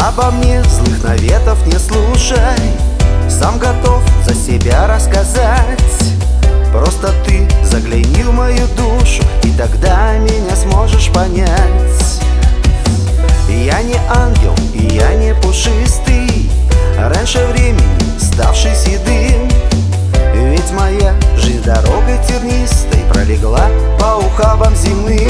Обо мне злых наветов не слушай, сам готов за себя рассказать. Просто ты загляни в мою душу, и тогда меня сможешь понять. Я не ангел, и я не пушистый, раньше времени ставший седым. Ведь моя жизнь дорогой тернистой пролегла по ухабам земным.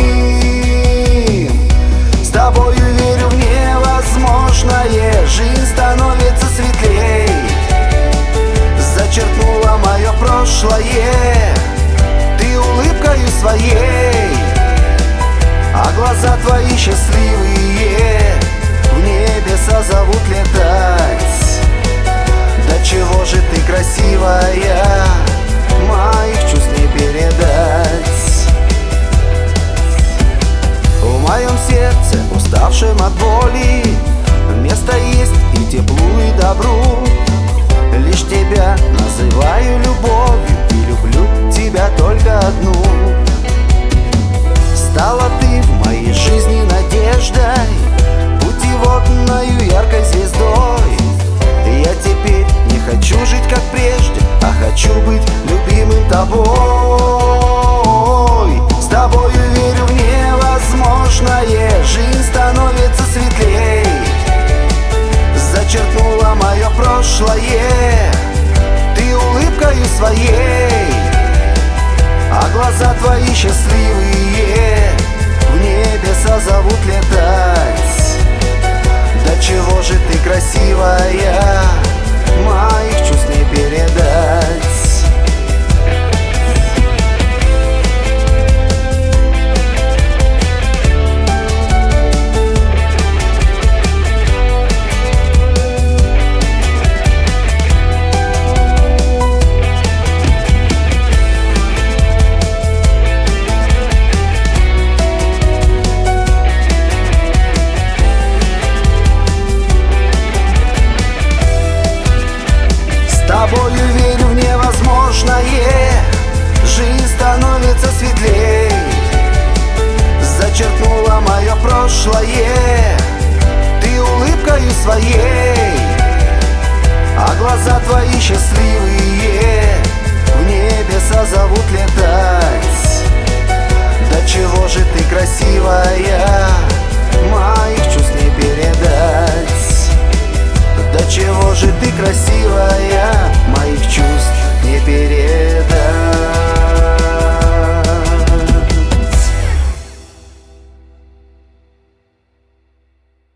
С тобою верю в невозможное, жизнь становится светлей. Зачеркнула мое прошлое ты улыбкою своей, а глаза твои счастливые в небеса зовут летать. Да чего же ты красивая, моих чувств не передать. В моем сердце, уставшем от боли, место есть и теплу, и добру. Лишь тебя называю любовью, и люблю тебя только одну. Стала ты в моей жизни надеждой, путеводною яркой звездой. Я теперь не хочу жить как прежде, а хочу быть любимым тобой. С тобою верю в невозможное, жизнь становится светлей. Зачеркнула мое прошлое ты улыбкою своей, а глаза твои счастливые в небеса зовут летать. Да чего же ты красивая, моих чувств не передать. С тобою верю в невозможное, жизнь становится светлей. Зачеркнула мое прошлое ты улыбкою своей, а глаза твои счастливые в небеса зовут летать. Да чего же ты красивая, моих чувств не передать. Да чего же ты красивая,